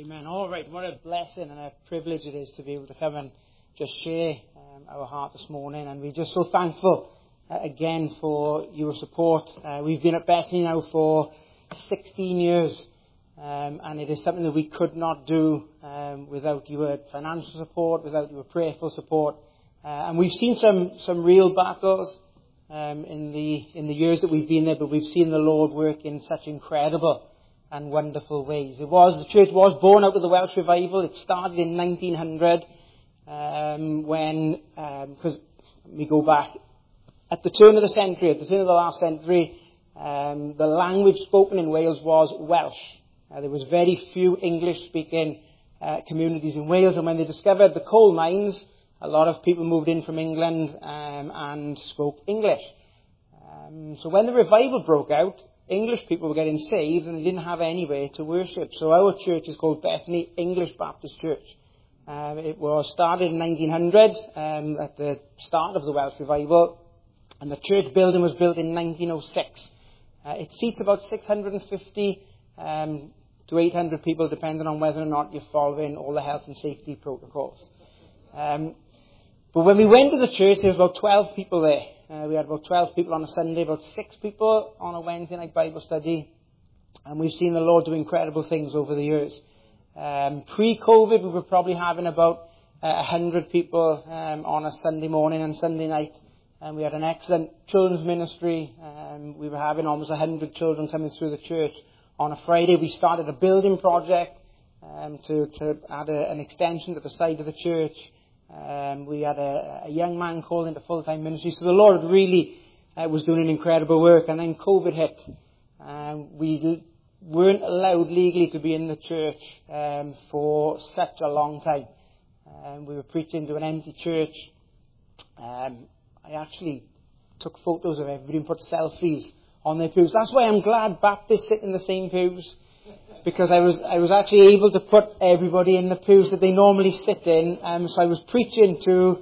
Amen. All right, what a blessing and a privilege it is to be able to come and just share our heart this morning. And we're just so thankful again for your support. We've been at Bethany now for 16 years. And it is something that we could not do without your financial support, without your prayerful support. And we've seen some real battles in the years that we've been there, but we've seen the Lord work in such incredible and wonderful ways. The church was born out of the Welsh revival. It started in 1900 because we go back at the turn of the century, at the turn of the last century, the language spoken in Wales was Welsh. There was very few English-speaking communities in Wales, and when they discovered the coal mines, a lot of people moved in from England and spoke English. So when the revival broke out, English people were getting saved and they didn't have anywhere to worship. So our church is called Bethany English Baptist Church. It was started in 1900 at the start of the Welsh revival, and the church building was built in 1906. It seats about 650 to 800 people, depending on whether or not you're following all the health and safety protocols. But when we went to the church, there was about 12 people there. We had about 12 people on a Sunday, about 6 people on a Wednesday night Bible study. And we've seen the Lord do incredible things over the years. Pre-COVID, we were probably having about 100 people on a Sunday morning and Sunday night. And we had an excellent children's ministry. We were having almost 100 children coming through the church. On a Friday, we started a building project to add an extension to the side of the church. We had a young man called into full-time ministry. So the Lord really was doing an incredible work. And then COVID hit. We weren't allowed legally to be in the church for such a long time. We were preaching to an empty church. I actually took photos of everybody and put selfies on their pews. That's why I'm glad Baptists sit in the same pews, because I was actually able to put everybody in the pews that they normally sit in. So I was preaching to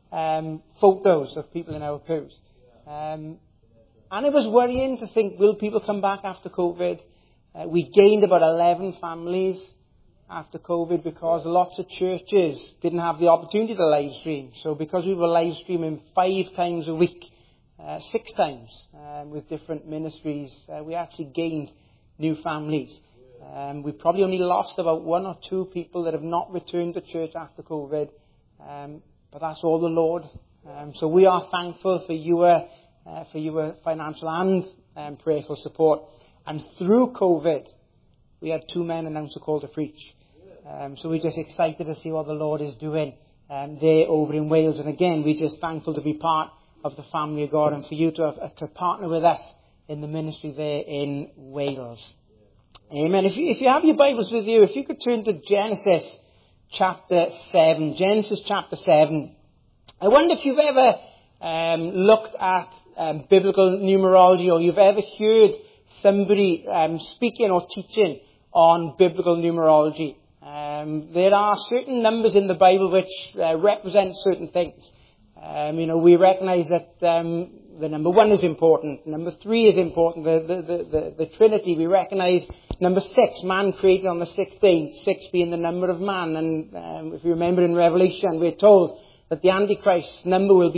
photos of people in our pews. And it was worrying to think, will people come back after COVID? We gained about 11 families after COVID because lots of churches didn't have the opportunity to live stream. So because we were live streaming 5 times a week, 6 times with different ministries, we actually gained new families. We probably only lost about 1 or 2 people that have not returned to church after COVID, but that's all the Lord. So we are thankful for your financial and prayerful support. And through COVID, we had 2 men announce a call to preach. So we're just excited to see what the Lord is doing there over in Wales. And again, we're just thankful to be part of the family of God and for you to partner with us in the ministry there in Wales. Amen. If you have your Bibles with you, if you could turn to Genesis chapter 7. Genesis chapter 7. I wonder if you've ever looked at biblical numerology, or you've ever heard somebody speaking or teaching on biblical numerology. There are certain numbers in the Bible which represent certain things. We recognize that the number 1 is important. Number 3 is important. The Trinity, we recognize number 6, man created on the 6th day, 6 being the number of man. And if you remember in Revelation, we're told that the Antichrist's number will be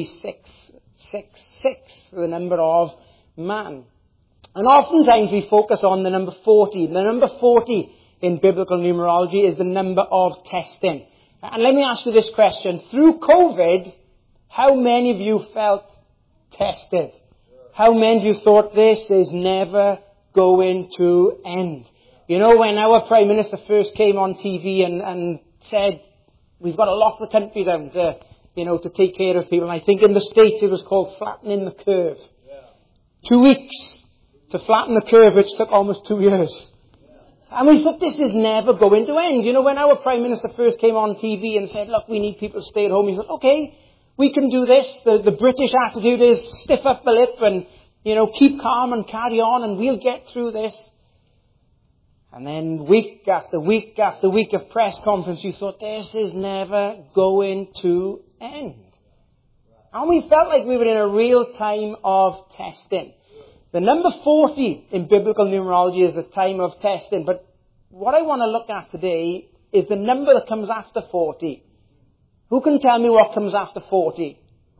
666, the number of man. And oftentimes we focus on the number 40. The number 40 in biblical numerology is the number of testing. And let me ask you this question. Through COVID, how many of you felt tested? How many of you thought this is never going to end? You know, when our Prime Minister first came on TV and said, we've got to lock the country down to take care of people. And I think in the States it was called flattening the curve. 2 weeks to flatten the curve, which took almost 2 years. And we thought this is never going to end. You know, when our Prime Minister first came on TV and said, look, we need people to stay at home, he thought, okay, we can do this. The British attitude is stiff up the lip and, keep calm and carry on and we'll get through this. And then week after week after week of press conference, you thought this is never going to end. And we felt like we were in a real time of testing. The number 40 in biblical numerology is a time of testing. But what I want to look at today is the number that comes after 40. Who can tell me what comes after 40?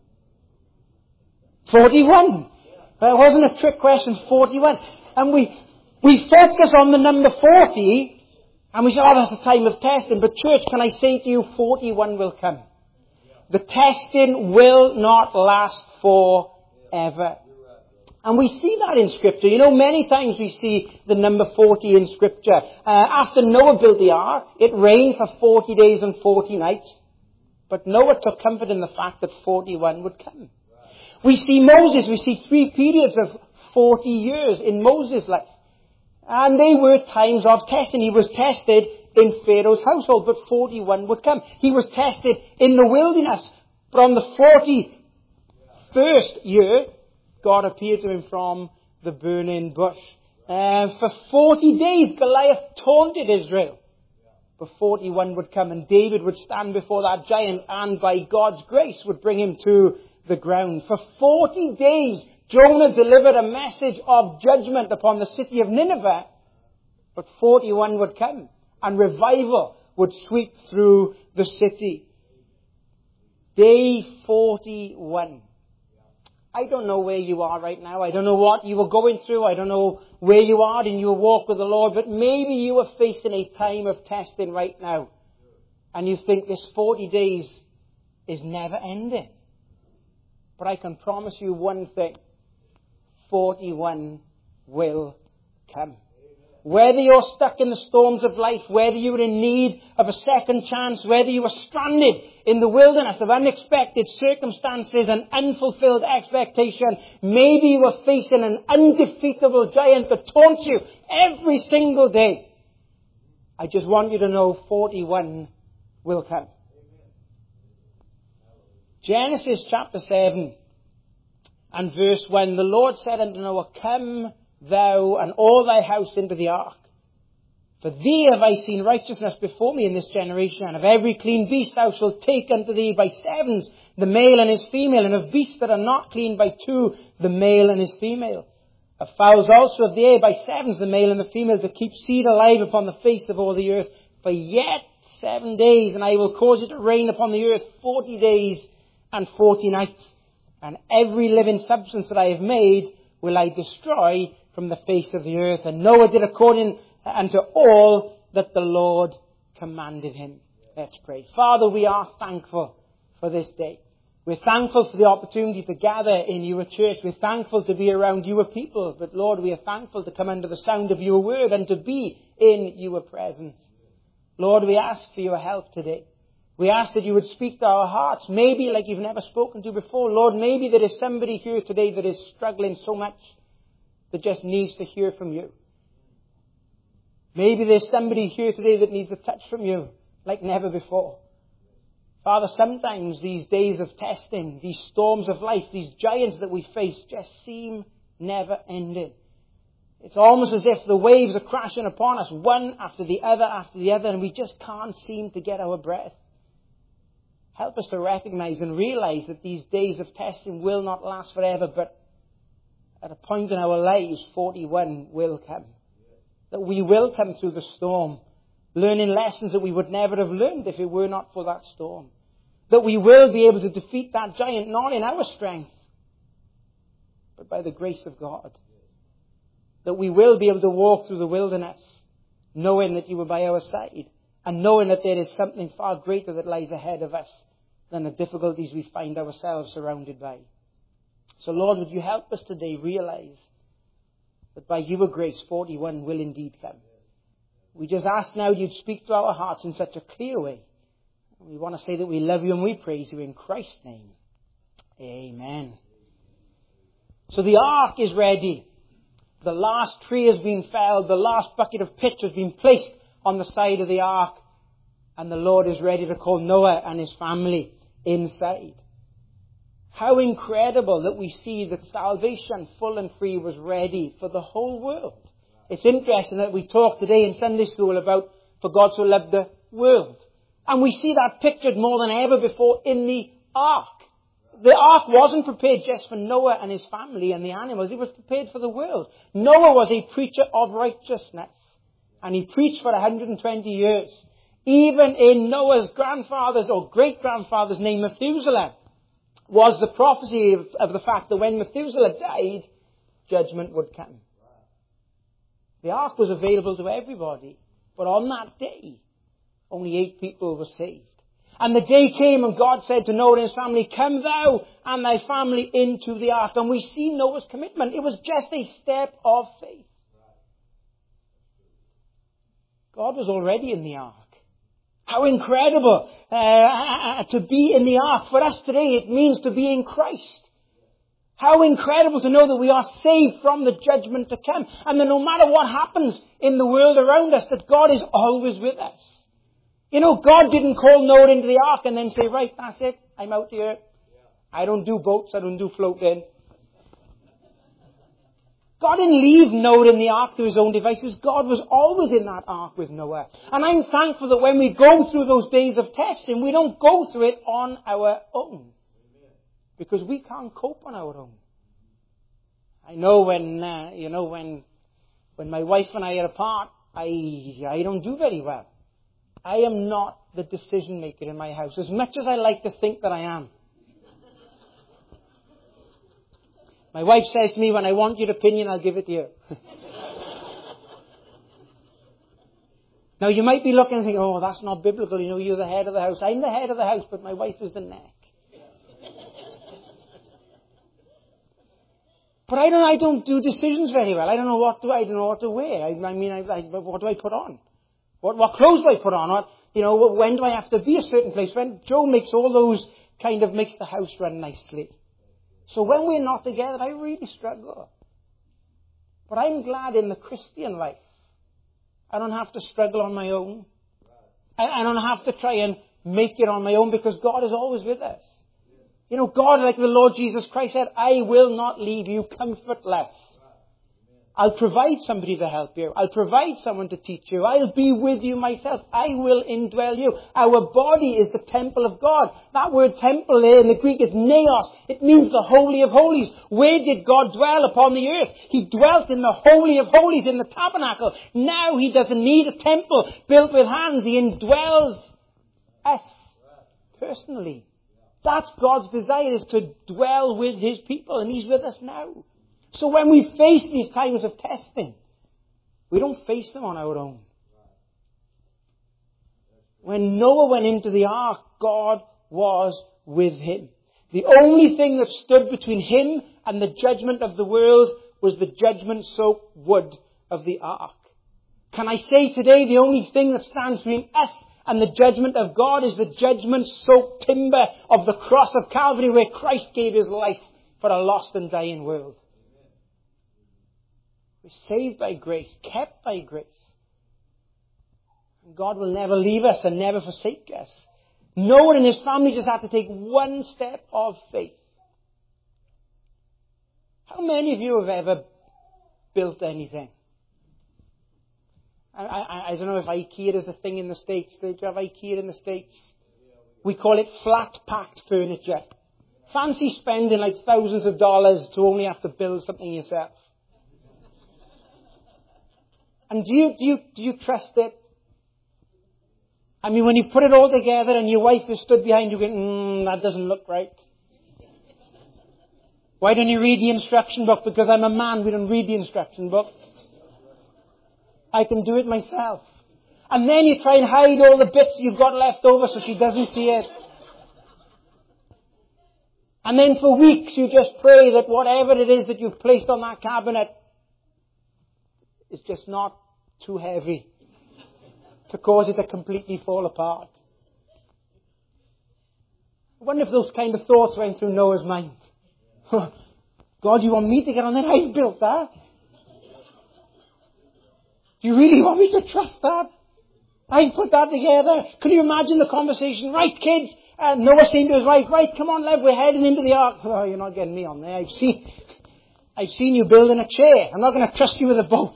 41. That wasn't a trick question, 41. And we focus on the number 40, and we say, oh, that's a time of testing. But church, can I say to you, 41 will come. The testing will not last forever. And we see that in Scripture. You know, many times we see the number 40 in Scripture. After Noah built the ark, it rained for 40 days and 40 nights. But Noah took comfort in the fact that 41 would come. We see Moses, we see 3 periods of 40 years in Moses' life. And they were times of testing. He was tested in Pharaoh's household, but 41 would come. He was tested in the wilderness. But on the 41st year, God appeared to him from the burning bush. For 40 days, Goliath taunted Israel. But 41 would come, and David would stand before that giant, and by God's grace would bring him to the ground. For 40 days, Jonah delivered a message of judgment upon the city of Nineveh. But 41 would come, and revival would sweep through the city. Day 41. I don't know where you are right now. I don't know what you are going through. I don't know where you are in your walk with the Lord. But maybe you are facing a time of testing right now. And you think this 40 days is never ending. But I can promise you one thing. 41 will come. Whether you're stuck in the storms of life, whether you're in need of a second chance, whether you are stranded in the wilderness of unexpected circumstances and unfulfilled expectation, maybe you are facing an undefeatable giant that taunts you every single day. I just want you to know 41 will come. Genesis chapter 7 and verse 1, the Lord said unto Noah, Come thou and all thy house into the ark. For thee have I seen righteousness before me in this generation. And of every clean beast thou shalt take unto thee by sevens the male and his female, and of beasts that are not clean by 2 the male and his female. Of fowls also of the air by sevens the male and the female, to keep seed alive upon the face of all the earth. For yet 7 days, and I will cause it to rain upon the earth 40 days and 40 nights. And every living substance that I have made will I destroy from the face of the earth. And Noah did according unto all that the Lord commanded him. Let's pray. Father, we are thankful for this day. We're thankful for the opportunity to gather in your church. We're thankful to be around your people. But Lord, we are thankful to come under the sound of your word and to be in your presence. Lord, we ask for your help today. We ask that you would speak to our hearts, maybe like you've never spoken to before. Lord, maybe there is somebody here today that is struggling so much that just needs to hear from you. Maybe there's somebody here today that needs a touch from you like never before. Father, sometimes these days of testing, these storms of life, these giants that we face just seem never ending. It's almost as if the waves are crashing upon us, one after the other, and we just can't seem to get our breath. Help us to recognize and realize that these days of testing will not last forever, but at a point in our lives, 41 will come. That we will come through the storm, learning lessons that we would never have learned if it were not for that storm. That we will be able to defeat that giant, not in our strength, but by the grace of God. That we will be able to walk through the wilderness, knowing that you were by our side, and knowing that there is something far greater that lies ahead of us than the difficulties we find ourselves surrounded by. So Lord, would you help us today realize that by your grace, 41 will indeed come. We just ask now you'd speak to our hearts in such a clear way. We want to say that we love you and we praise you in Christ's name. Amen. So the ark is ready. The last tree has been felled. The last bucket of pitch has been placed on the side of the ark. And the Lord is ready to call Noah and his family inside. How incredible that we see that salvation, full and free, was ready for the whole world. It's interesting that we talk today in Sunday school about for God so loved the world. And we see that pictured more than ever before in the ark. The ark wasn't prepared just for Noah and his family and the animals. It was prepared for the world. Noah was a preacher of righteousness. And he preached for 120 years Even in Noah's grandfather's or great-grandfather's name, Methuselah, was the prophecy of the fact that when Methuselah died, judgment would come. The ark was available to everybody, but on that day, only 8 people were saved. And the day came and God said to Noah and his family, come thou and thy family into the ark. And we see Noah's commitment. It was just a step of faith. God was already in the ark. How incredible to be in the ark. For us today, it means to be in Christ. How incredible to know that we are saved from the judgment to come. And that no matter what happens in the world around us, that God is always with us. You know, God didn't call Noah into the ark and then say, right, that's it, I'm out here. I don't do boats, I don't do floating. God didn't leave Noah in the ark to his own devices. God was always in that ark with Noah. And I'm thankful that when we go through those days of testing, we don't go through it on our own. Because we can't cope on our own. I know when my wife and I are apart, I don't do very well. I am not the decision maker in my house, as much as I like to think that I am. My wife says to me, when I want your opinion, I'll give it to you. Now, you might be looking and thinking, oh, that's not biblical. You know, you're the head of the house. I'm the head of the house, but my wife is the neck. But I don't do decisions very well. I don't know what to wear. What do I put on? What clothes do I put on? When do I have to be a certain place? When Joe makes all those makes the house run nicely. So when we're not together, I really struggle. But I'm glad in the Christian life, I don't have to struggle on my own. I don't have to try and make it on my own because God is always with us. You know, God, like the Lord Jesus Christ said, I will not leave you comfortless. I'll provide somebody to help you. I'll provide someone to teach you. I'll be with you myself. I will indwell you. Our body is the temple of God. That word temple there in the Greek is neos. It means the Holy of Holies. Where did God dwell upon the earth? He dwelt in the Holy of Holies, in the tabernacle. Now he doesn't need a temple built with hands. He indwells us personally. That's God's desire, is to dwell with his people, and he's with us now. So when we face these times of testing, we don't face them on our own. When Noah went into the ark, God was with him. The only thing that stood between him and the judgment of the world was the judgment-soaked wood of the ark. Can I say today the only thing that stands between us and the judgment of God is the judgment-soaked timber of the cross of Calvary, where Christ gave his life for a lost and dying world. We're saved by grace, kept by grace. And God will never leave us and never forsake us. Noah and his family just had to take one step of faith. How many of you have ever built anything? I don't know if IKEA is a thing in the States. Do you have IKEA in the States? We call it flat-packed furniture. Fancy spending like thousands of dollars to only have to build something yourself. And do you trust it? I mean, when you put it all together and your wife is stood behind you going, that doesn't look right. Why don't you read the instruction book? Because I'm a man, we don't read the instruction book. I can do it myself. And then you try and hide all the bits you've got left over so she doesn't see it. And then for weeks you just pray that whatever it is that you've placed on that cabinet is just not too heavy to cause it to completely fall apart. I wonder if those kind of thoughts went through Noah's mind. God, you want me to get on that? I built that. Do you really want me to trust that? I put that together. Can you imagine the conversation? Right, kids. Noah saying to his wife, right, come on, love, we're heading into the ark. Oh, you're not getting me on there. I've seen you building a chair. I'm not going to trust you with a boat.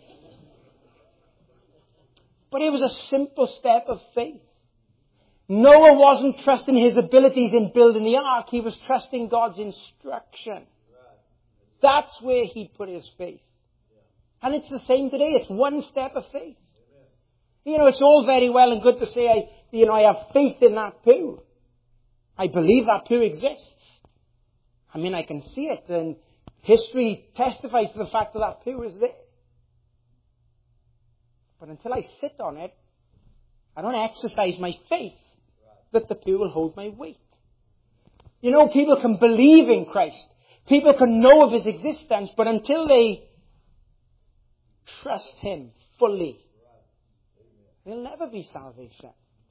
But it was a simple step of faith. Noah wasn't trusting his abilities in building the ark. He was trusting God's instruction. That's where he put his faith. And it's the same today. It's one step of faith. You know, it's all very well and good to say, I have faith in that poo. I believe that poo exists. I mean, I can see it, and history testifies to the fact that that poo is there. But until I sit on it, I don't exercise my faith that the poo will hold my weight. You know, people can believe in Christ. People can know of His existence, but until they trust Him fully, there'll never be salvation.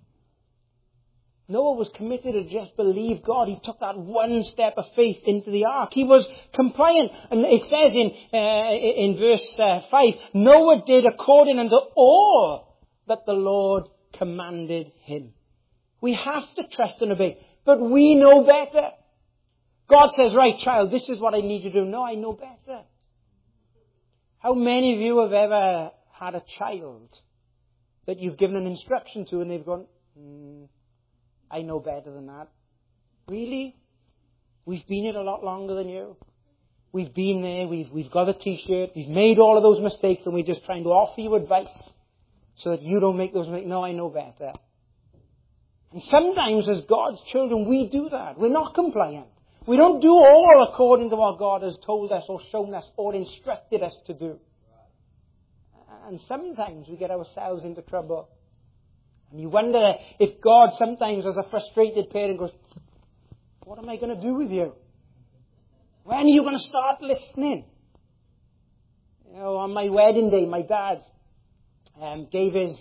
Noah was committed to just believe God. He took that one step of faith into the ark. He was compliant. And it says in verse 5, Noah did according unto all that the Lord commanded him. We have to trust and obey. But we know better. God says, right, child, this is what I need you to do. No, I know better. How many of you have ever had a child that you've given an instruction to and they've gone, I know better than that? Really? We've been here a lot longer than you. We've been there. We've got a t-shirt. We've made all of those mistakes and we're just trying to offer you advice so that you don't make those mistakes. No, I know better. And sometimes as God's children, we do that. We're not compliant. We don't do all according to what God has told us or shown us or instructed us to do. And sometimes we get ourselves into trouble. And you wonder if God sometimes, as a frustrated parent, goes, what am I going to do with you? When are you going to start listening? You know, on my wedding day, my dad gave his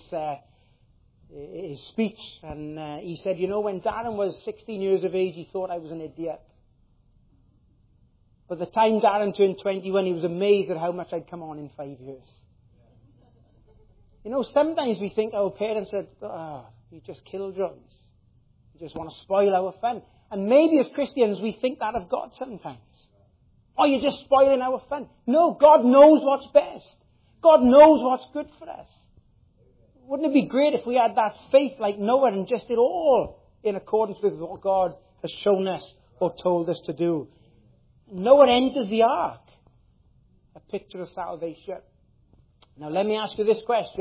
speech, and he said, you know, when Darren was 16 years of age, he thought I was an idiot. But the time Darren turned 21, he was amazed at how much I'd come on in 5 years. You know, sometimes we think our parents said, you just killjoys. You just want to spoil our fun. And maybe as Christians we think that of God sometimes. Oh, you're just spoiling our fun. No, God knows what's best. God knows what's good for us. Wouldn't it be great if we had that faith like Noah and just did all in accordance with what God has shown us or told us to do? Noah enters the ark, a picture of salvation. Now let me ask you this question.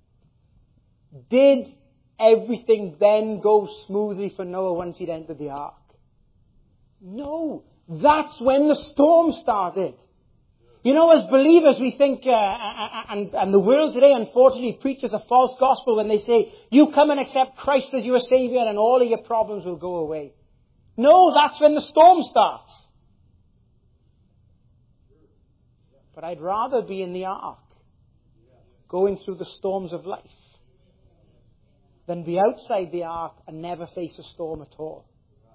Did everything then go smoothly for Noah once he'd entered the ark? No. That's when the storm started. You know, as believers, we think, and the world today, unfortunately, preaches a false gospel when they say, you come and accept Christ as your Savior and all of your problems will go away. No, that's when the storm starts. But I'd rather be in the ark, going through the storms of life, than be outside the ark and never face a storm at all.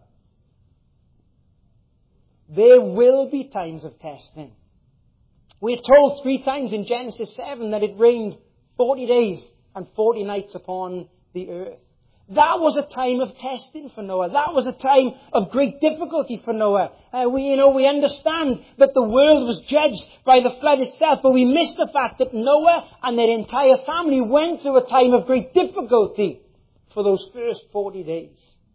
There will be times of testing. We're told 3 times in Genesis 7 that it rained 40 days and 40 nights upon the earth. That was a time of testing for Noah. That was a time of great difficulty for Noah. We understand that the world was judged by the flood itself, but we miss the fact that Noah and their entire family went through a time of great difficulty for those first 40 days.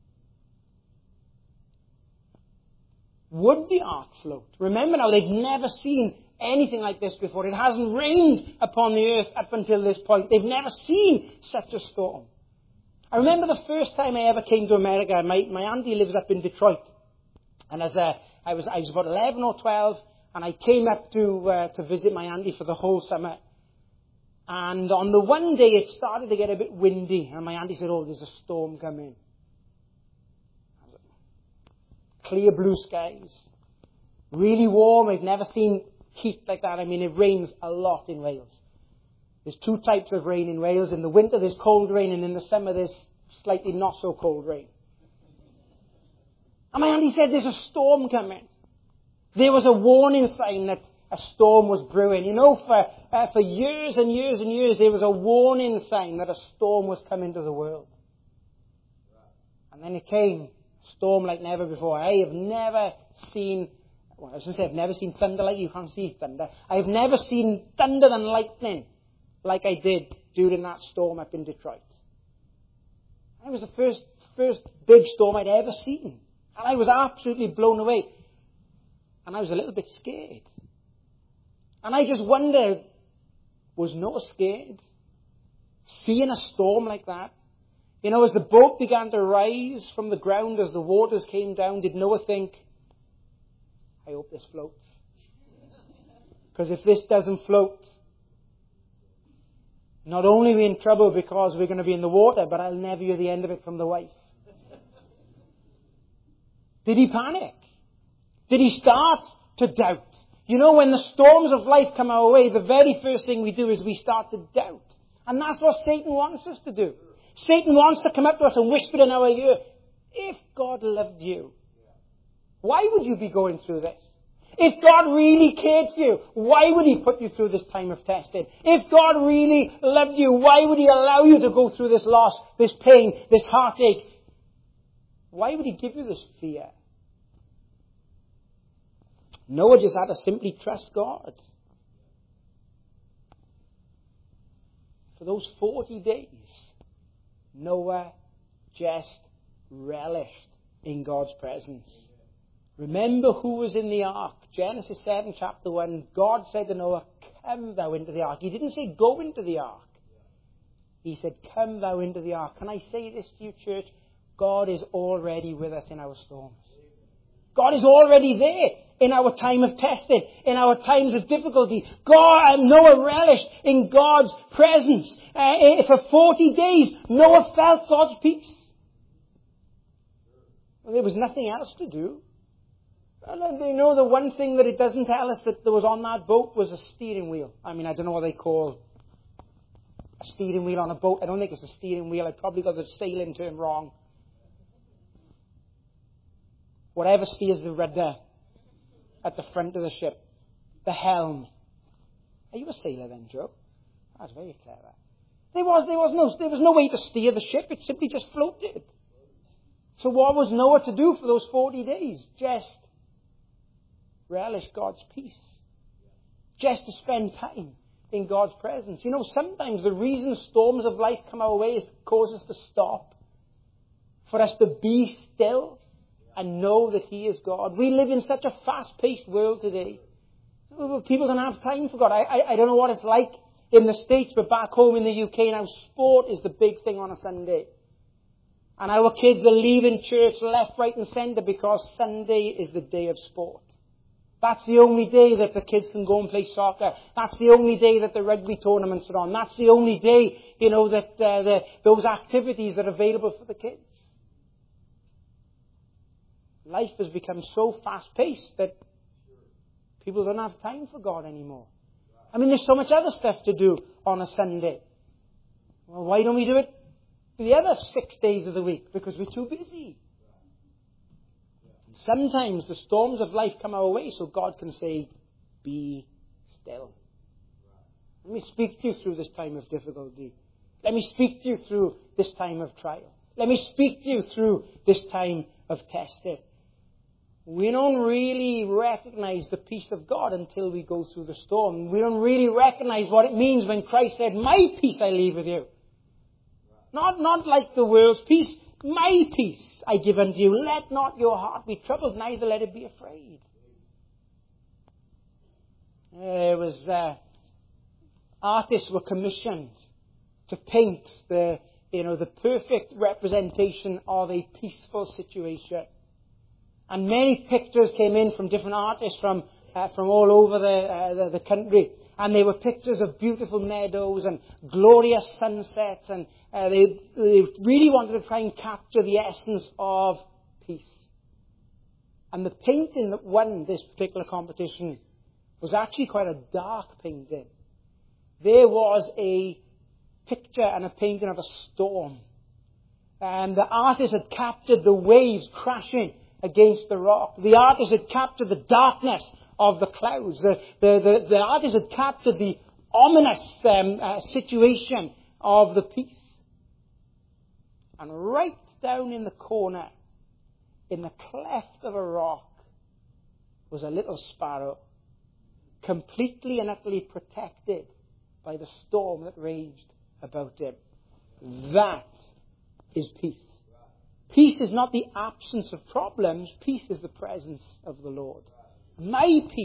Would the ark float? Remember now, they've never seen anything like this before. It hasn't rained upon the earth up until this point. They've never seen such a storm. I remember the first time I ever came to America. My auntie lives up in Detroit. And as I was about 11 or 12, and I came up to visit my auntie for the whole summer. And on the one day it started to get a bit windy, and my auntie said, "Oh, there's a storm coming." Clear blue skies, really warm. I've never seen heat like that. I mean, it rains a lot in Wales. There's 2 types of rain in Wales. In the winter there's cold rain, and in the summer there's slightly not so cold rain. And my auntie said, there's a storm coming. There was a warning sign that a storm was brewing. You know, for years and years and years, there was a warning sign that a storm was coming to the world. And then it came, a storm like never before. I have never seen, well, I was going to say I've never seen thunder like you can't see thunder. I have never seen thunder and lightning like I did during that storm up in Detroit. It was the first big storm I'd ever seen. And I was absolutely blown away. And I was a little bit scared. And I just wondered, was Noah scared? seeing a storm like that. You know, as the boat began to rise from the ground, as the waters came down, did Noah think, I hope this floats. Because if this doesn't float, not only are we in trouble because we're going to be in the water, but I'll never hear the end of it from the wife. Did he panic? Did he start to doubt? You know, when the storms of life come our way, the very first thing we do is we start to doubt. And that's what Satan wants us to do. Satan wants to come up to us and whisper in our ear, if God loved you, why would you be going through this? If God really cared for you, why would he put you through this time of testing? If God really loved you, why would he allow you to go through this loss, this pain, this heartache? Why would he give you this fear? Noah just had to simply trust God. For those 40 days, Noah just relished in God's presence. Remember who was in the ark. Genesis 7, chapter 1. God said to Noah, come thou into the ark. He didn't say go into the ark. He said, come thou into the ark. Can I say this to you, church? God is already with us in our storms. God is already there in our time of testing, in our times of difficulty. Noah relished in God's presence. For 40 days, Noah felt God's peace. Well, there was nothing else to do. And you know, the one thing that it doesn't tell us that there was on that boat was a steering wheel. I mean, I don't know what they call a steering wheel on a boat. I don't think it's a steering wheel. I probably got the sailing term wrong. Whatever steers the rudder at the front of the ship. The helm. Are you a sailor then, Joe? That's very clever. There was no way to steer the ship. It simply just floated. So what was Noah to do for those 40 days? Just relish God's peace. Just to spend time in God's presence. You know, sometimes the reason storms of life come our way is to cause us to stop. For us to be still and know that He is God. We live in such a fast-paced world today. People don't have time for God. I don't know what it's like in the States, but back home in the UK now, sport is the big thing on a Sunday. And our kids are leaving church left, right and centre because Sunday is the day of sport. That's the only day that the kids can go and play soccer. That's the only day that the rugby tournaments are on. That's the only day, you know, that those activities are available for the kids. Life has become so fast-paced that people don't have time for God anymore. I mean, there's so much other stuff to do on a Sunday. Well, why don't we do it the other 6 days of the week? Because we're too busy. Sometimes the storms of life come our way so God can say, be still. Let me speak to you through this time of difficulty. Let me speak to you through this time of trial. Let me speak to you through this time of testing. We don't really recognize the peace of God until we go through the storm. We don't really recognize what it means when Christ said, my peace I leave with you. Not like the world's peace. My peace I give unto you. Let not your heart be troubled, neither let it be afraid. There was artists were commissioned to paint the perfect representation of a peaceful situation. And many pictures came in from different artists from all over the country. And they were pictures of beautiful meadows and glorious sunsets. And they really wanted to try and capture the essence of peace. And the painting that won this particular competition was actually quite a dark painting. There was a picture and a painting of a storm. And the artist had captured the waves crashing against the rock. The artist had captured the darkness of the clouds. The artist had captured the ominous situation of the peace. And right down in the corner, in the cleft of a rock, was a little sparrow, completely and utterly protected by the storm that raged about him. That is peace. Peace is not the absence of problems. Peace is the presence of the Lord. My peace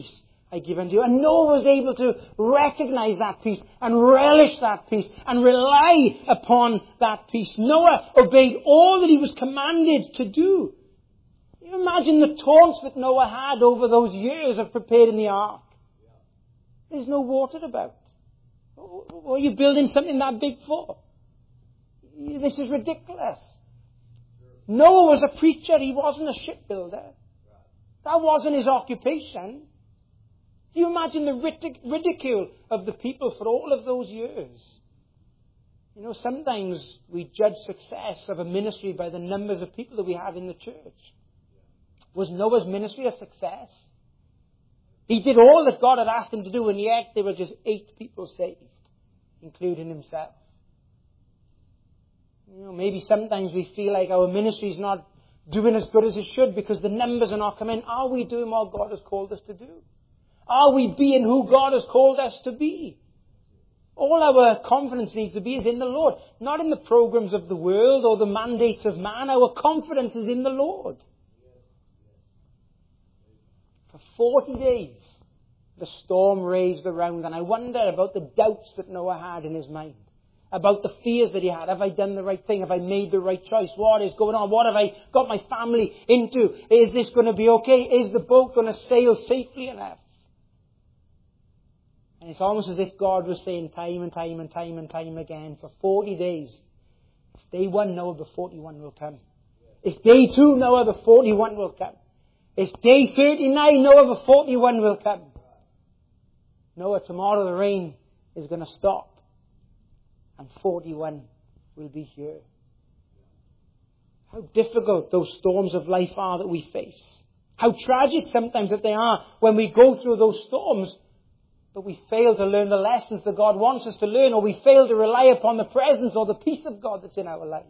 I give unto you. And Noah was able to recognize that peace and relish that peace and rely upon that peace. Noah obeyed all that he was commanded to do. Can you imagine the taunts that Noah had over those years of preparing the ark? There's no water about. What are you building something that big for? This is ridiculous. Noah was a preacher. He wasn't a shipbuilder. That wasn't his occupation. Do you imagine the ridicule of the people for all of those years? You know, sometimes we judge success of a ministry by the numbers of people that we have in the church. Was Noah's ministry a success? He did all that God had asked him to do, and yet there were just 8 people saved, including himself. You know, maybe sometimes we feel like our ministry is not doing as good as it should because the numbers are not coming. Are we doing what God has called us to do? Are we being who God has called us to be? All our confidence needs to be is in the Lord, not in the programs of the world or the mandates of man. Our confidence is in the Lord. For 40 days, the storm raged around, and I wonder about the doubts that Noah had in his mind, about the fears that he had. Have I done the right thing? Have I made the right choice? What is going on? What have I got my family into? Is this going to be okay? Is the boat going to sail safely enough? And it's almost as if God was saying time and time and time and time again for 40 days, it's day 1, Noah, the 41 will come. It's day 2, Noah, the 41 will come. It's day 39, Noah, the 41 will come. Noah, tomorrow the rain is going to stop. And 41 will be here. How difficult those storms of life are that we face. How tragic sometimes that they are when we go through those storms, but we fail to learn the lessons that God wants us to learn, or we fail to rely upon the presence or the peace of God that's in our lives.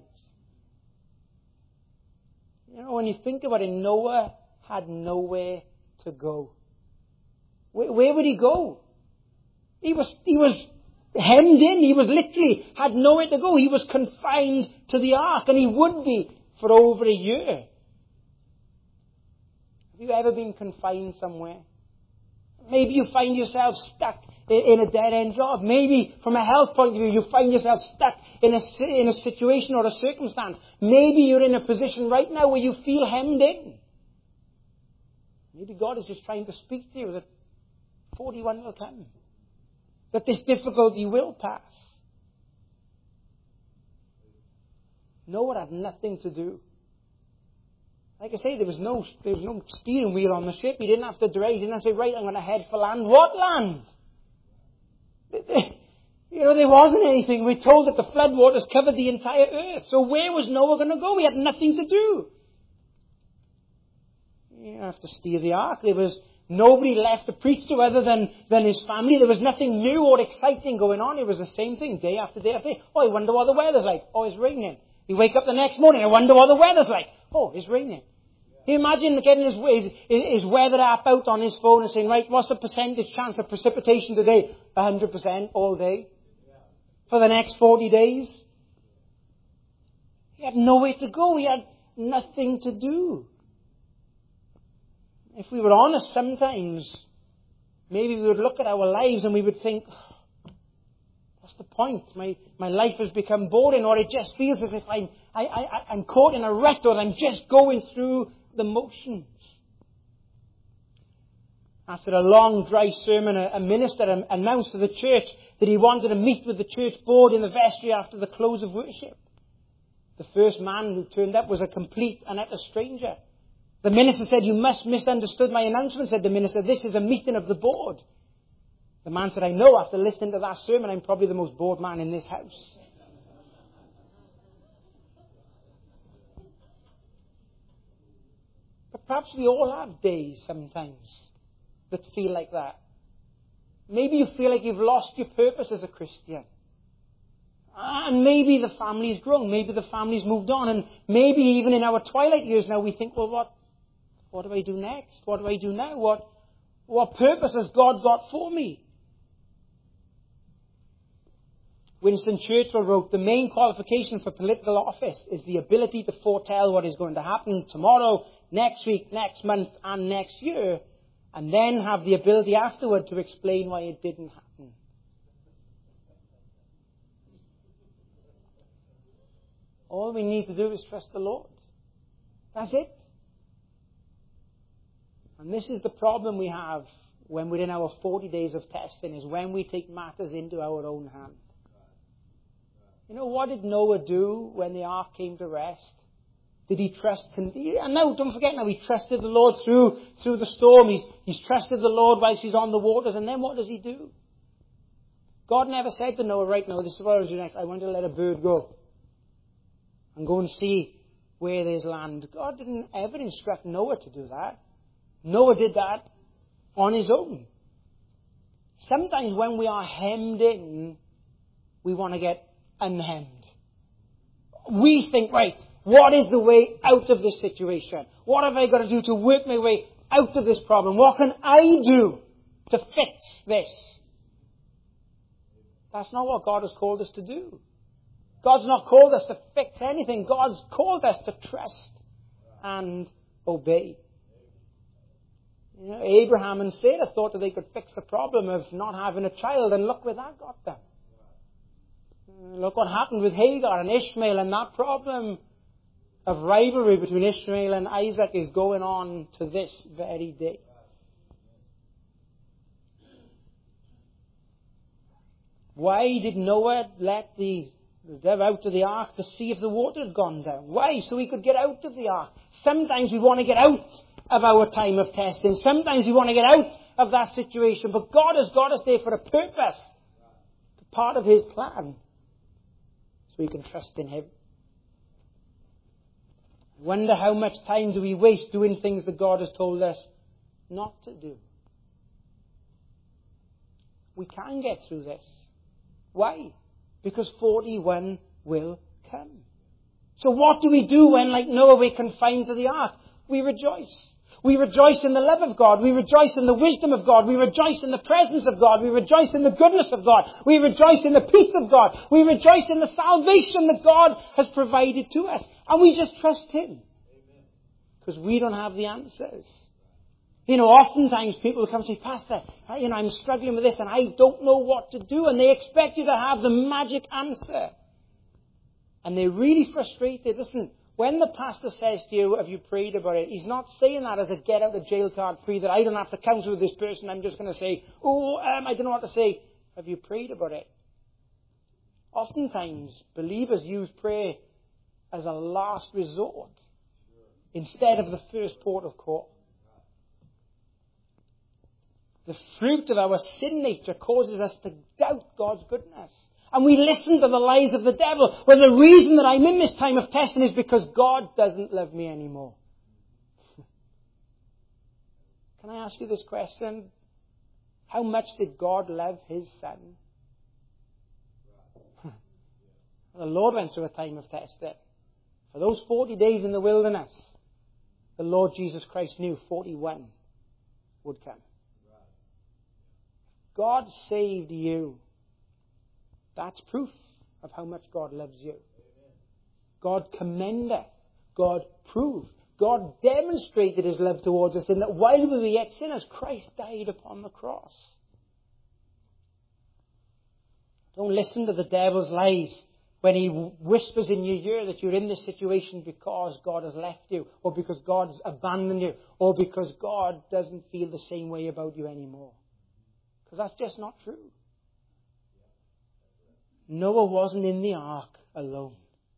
You know, when you think about it, Noah had nowhere to go. Where would he go? He was hemmed in. He was literally had nowhere to go. He was confined to the ark, and he would be for over a year. Have you ever been confined somewhere? Maybe you find yourself stuck in a dead-end job. Maybe from a health point of view, you find yourself stuck in a situation or a circumstance. Maybe you're in a position right now where you feel hemmed in. Maybe God is just trying to speak to you that 41 will come. That this difficulty will pass. Noah had nothing to do. Like I say, there was no steering wheel on the ship. He didn't have to drive. He didn't have to say, right, I'm going to head for land. What land? You know, there wasn't anything. We're told that the floodwaters covered the entire earth. So where was Noah going to go? He had nothing to do. You don't have to steer the ark. There was nobody left to preach to other than his family. There was nothing new or exciting going on. It was the same thing day after day after day. Oh, I wonder what the weather's like. Oh, it's raining. You wake up the next morning. I wonder what the weather's like. Oh, it's raining. Can you imagine getting his weather app out on his phone and saying, right, what's the percentage chance of precipitation today? 100% all day. For the next 40 days. He had nowhere to go. He had nothing to do. If we were honest sometimes, maybe we would look at our lives and we would think, what's the point? My life has become boring, or it just feels as if I'm caught in a rut, or I'm just going through the motions. After a long, dry sermon, a minister announced to the church that he wanted to meet with the church board in the vestry after the close of worship. The first man who turned up was a complete and utter stranger. The minister said, you must misunderstood my announcement, said the minister. This is a meeting of the board. The man said, I know, after listening to that sermon, I'm probably the most bored man in this house. But perhaps we all have days sometimes that feel like that. Maybe you feel like you've lost your purpose as a Christian. And maybe the family's grown. Maybe the family's moved on. And maybe even in our twilight years now we think, well, what do I do next? What do I do now? What purpose has God got for me? Winston Churchill wrote, the main qualification for political office is the ability to foretell what is going to happen tomorrow, next week, next month, and next year, and then have the ability afterward to explain why it didn't happen. All we need to do is trust the Lord. That's it. And this is the problem we have when we're in our 40 days of testing, is when we take matters into our own hand. You know, what did Noah do when the ark came to rest? Did he trust? And no, don't forget now, he trusted the Lord through the storm. He's trusted the Lord whilst he's on the waters. And then what does he do? God never said to Noah, right now, this is what I'll do next. I want to let a bird go and go and see where there's land. God didn't ever instruct Noah to do that. Noah did that on his own. Sometimes when we are hemmed in, we want to get unhemmed. We think, right, what is the way out of this situation? What have I got to do to work my way out of this problem? What can I do to fix this? That's not what God has called us to do. God's not called us to fix anything. God's called us to trust and obey. You know, Abraham and Sarah thought that they could fix the problem of not having a child, and look where that got them. Look what happened with Hagar and Ishmael, and that problem of rivalry between Ishmael and Isaac is going on to this very day. Why did Noah let the devil out of the ark? To see if the water had gone down. Why? So he could get out of the ark. Sometimes we want to get out of our time of testing. Sometimes we want to get out of that situation. But God has got us there for a purpose. Part of his plan. So we can trust in him. I wonder how much time do we waste doing things that God has told us not to do. We can get through this. Why? Because 41 will come. So what do we do when, like Noah, we're confined to the ark? We rejoice. We rejoice in the love of God. We rejoice in the wisdom of God. We rejoice in the presence of God. We rejoice in the goodness of God. We rejoice in the peace of God. We rejoice in the salvation that God has provided to us. And we just trust him. Because we don't have the answers. You know, oftentimes people will come and say, Pastor, I'm struggling with this and I don't know what to do. And they expect you to have the magic answer. And they're really frustrated. Listen, when the pastor says to you, have you prayed about it? He's not saying that as a get out of jail card free, that I don't have to counsel with this person. I'm just going to say, I don't know what to say. Have you prayed about it? Oftentimes, believers use prayer as a last resort instead of the first port of call. The fruit of our sin nature causes us to doubt God's goodness. And we listen to the lies of the devil. Well, the reason that I'm in this time of testing is because God doesn't love me anymore. Can I ask you this question? How much did God love his son? The Lord went through a time of testing. For those 40 days in the wilderness, the Lord Jesus Christ knew 41 would come. God saved you. That's proof of how much God loves you. God commendeth. God proved. God demonstrated his love towards us in that while we were yet sinners, Christ died upon the cross. Don't listen to the devil's lies when he whispers in your ear that you're in this situation because God has left you, or because God's abandoned you, or because God doesn't feel the same way about you anymore. Because that's just not true. Noah wasn't in the ark alone.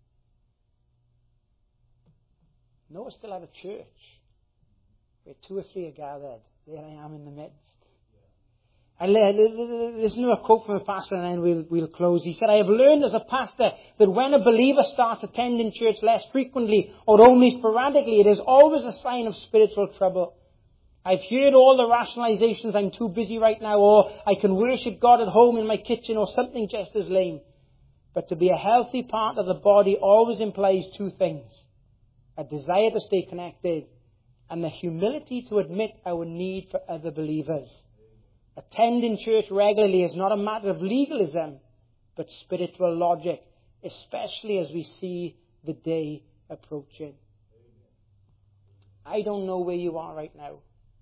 Noah still had a church where 2 or 3 are gathered. There I am in the midst. And listen to a quote from a pastor and then we'll close. He said, I have learned as a pastor that when a believer starts attending church less frequently or only sporadically, it is always a sign of spiritual trouble. I've heard all the rationalizations, I'm too busy right now, or I can worship God at home in my kitchen, or something just as lame. But to be a healthy part of the body always implies 2 things. A desire to stay connected, and the humility to admit our need for other believers. Attending church regularly is not a matter of legalism, but spiritual logic, especially as we see the day approaching. I don't know where you are right now.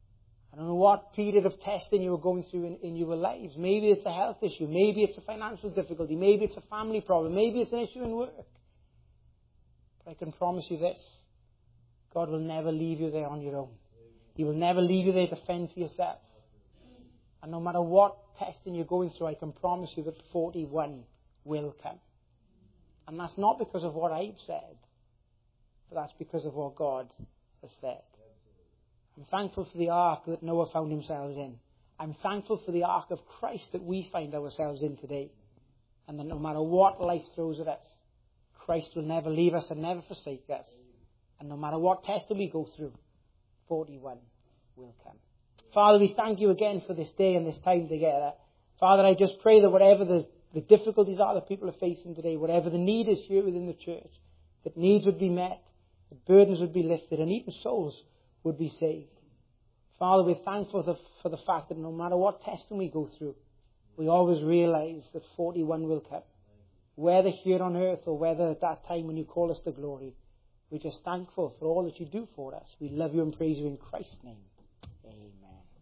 I don't know what period of testing you are going through in your lives. Maybe it's a health issue. Maybe it's a financial difficulty. Maybe it's a family problem. Maybe it's an issue in work. But I can promise you this. God will never leave you there on your own. He will never leave you there to fend for yourself. And no matter what testing you're going through, I can promise you that 41 will come. And that's not because of what I've said, but that's because of what God has said. I'm thankful for the ark that Noah found himself in. I'm thankful for the ark of Christ that we find ourselves in today. And that no matter what life throws at us, Christ will never leave us and never forsake us. And no matter what testing we go through, 41 will come. Father, we thank you again for this day and this time together. Father, I just pray that whatever the difficulties are that people are facing today, whatever the need is here within the church, that needs would be met, that burdens would be lifted, and even souls would be saved. Father, we're thankful for the fact that no matter what testing we go through, we always realize that 41 will come. Whether here on earth or whether at that time when you call us to glory, we're just thankful for all that you do for us. We love you and praise you in Christ's name. Amen.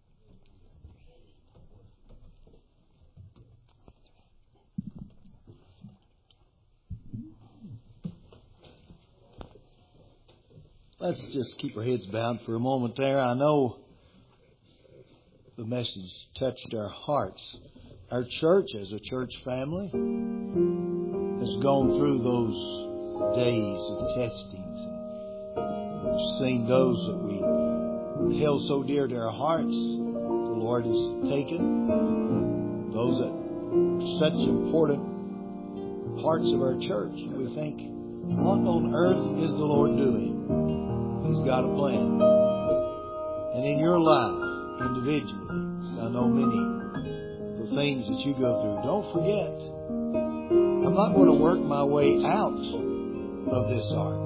Let's just keep our heads bowed for a moment there. I know the message touched our hearts. Our church, as a church family, has gone through those days of testings. We've seen those that we held so dear to our hearts, the Lord has taken. Those that are such important parts of our church. We think, what on earth is the Lord doing? He's got a plan. And in your life, individually, I know many of the things that you go through. Don't forget, I'm not going to work my way out of this ark.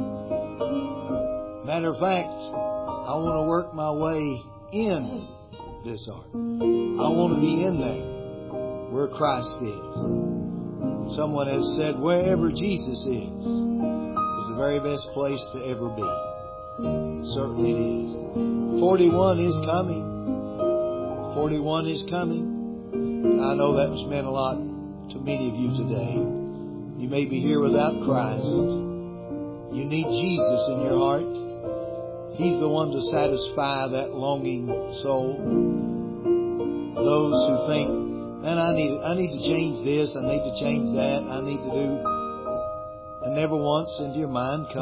Matter of fact, I want to work my way in this ark. I want to be in there where Christ is. Someone has said, wherever Jesus is the very best place to ever be. Certainly it is. 41 is coming. 41 is coming. I know that was meant a lot to many of you today. You may be here without Christ. You need Jesus in your heart. He's the one to satisfy that longing soul. Those who think, man, I need to change this, I need to change that, I need to do. And never once into your mind comes